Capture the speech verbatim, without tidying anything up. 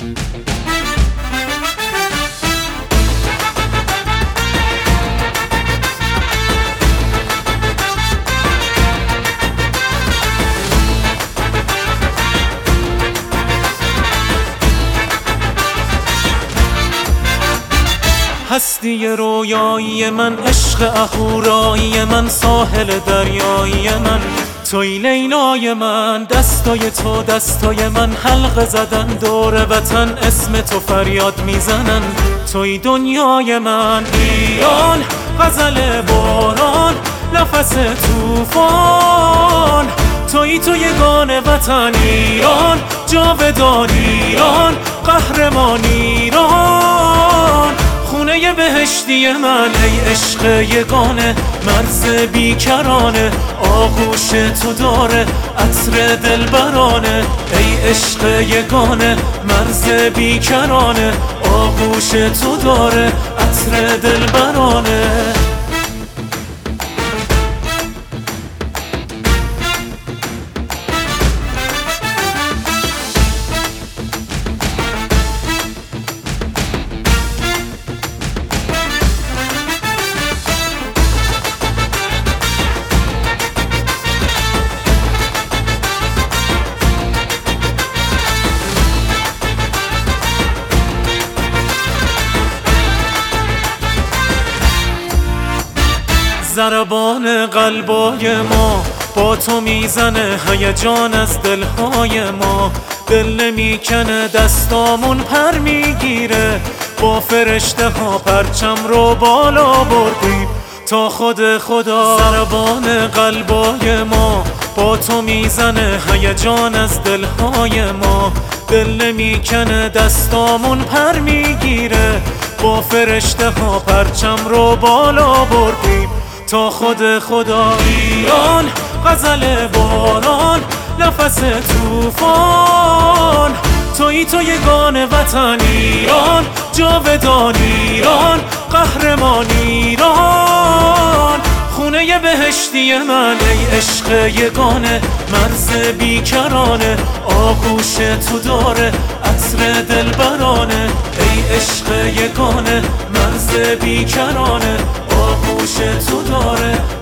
هستی رویایی من، عشق اهورایی من، ساحل دریایی من، توی لیلای من. دستای تو دستای من، حلقه زدن دور وطن، اسم تو فریاد میزنن. توی دنیای من، ایران غزل باران، نفس توفان. توی تو یگان وطن ایران، جاودان ایران، قهرمان ایران. خونه بهشتی من ای عشق یگانه، مرز بیکرانه، آغوش تو داره عطر دلبرانه. ای عشق یگانه، مرز بیکرانه، آغوش تو داره عطر دلبرانه. ضربان قلبای ما با تو میزنه، هیجان از دلهای ما. دل نمیکنه دستامون پر میگیره، با فرشته ها پرچم رو بالا بردیم تا خود خدا. ضربان قلبای ما با تو میزنه، هیجان از دلهای ما. دل نمیکنه دستامون پر میگیره، با فرشته ها پرچم رو بالا بردیم تا خود خدا. ایران غزل باران، نفس توفان. توی تو یگان وطن ایران، جاودان ایران، قهرمان ایران. خونه بهشتی من ای عشق یگانه، مرز بیکرانه، آغوش تو داره عطر دلبرانه. ای عشق یگانه، مرز بیکرانه، آغوش تو داره